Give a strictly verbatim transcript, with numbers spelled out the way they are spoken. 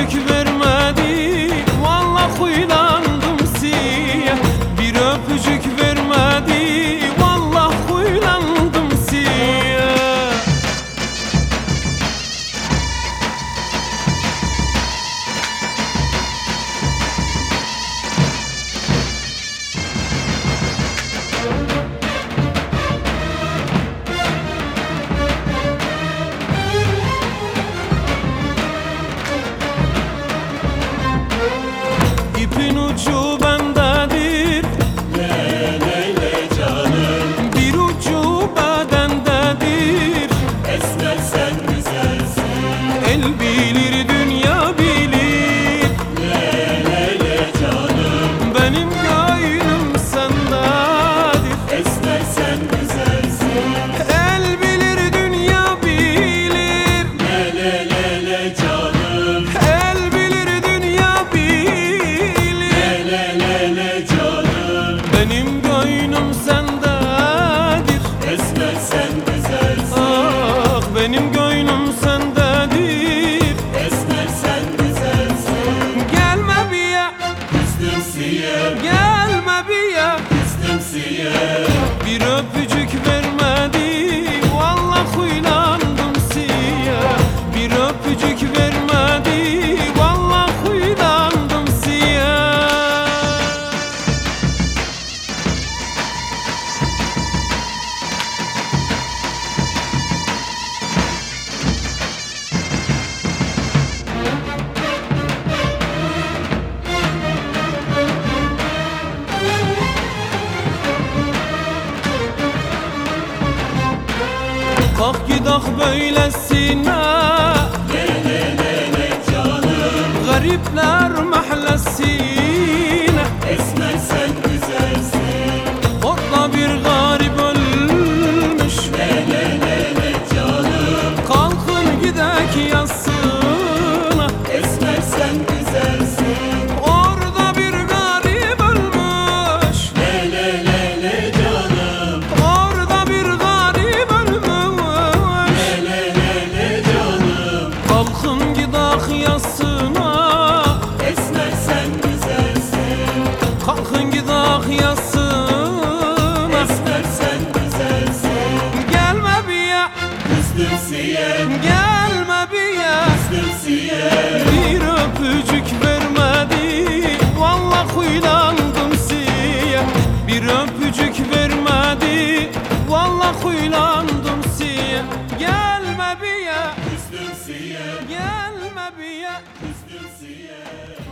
öpücük vermedi, vallahi huylandım siye. Bir öpücük vermedi, vallahi huylandım siye. İpin ucu bendedir, Le le le canım, bir ucu bedendedir. esmer sen güzelsin. El bilir, dünya bilir, Le le le canım, benim gönlüm sendedir. esmer sen güzelsin. El bilir, dünya bilir, Le le le le canım, el bilir, dünya bilir. le le le canım, Benim gönlüm sendedir. esmer sen güzelsin. Ah, benim gönlüm sendedir. Esmer sen güzelsin. Gelme bir ya, Küstüm siye, gelme bir ya. küstüm siye. Bir öpücük vermedi, vallahi huylandım siye. Bir öpücük vermedi, vallahi huylandım siye. Kalk gidak böylesine, Le le le le canım, garipler mahallesine. esmer sen güzelsin. Orada bir garip ölmüş, Le le le le canım, kalkın gidek yatsına. esmer sen güzelsin. Orada bir garip ölmüş, Le le le le canım, orada bir garip ölmüş. le le le le canım, Kalkın gidek yatsına, esmer sen güzelsin. kalkın gidek yatsına. Esmer sen güzelsin. Gelme bir ya, Küstüm siye, gelme bir ya. küstüm siye. Bir öpücük vermedi, vallahi huylandım siye. Bir öpücük vermedi, vallahi huylandım siye. Gelme bir ya, Küstüm siye, gelme bir ya. küstüm siye.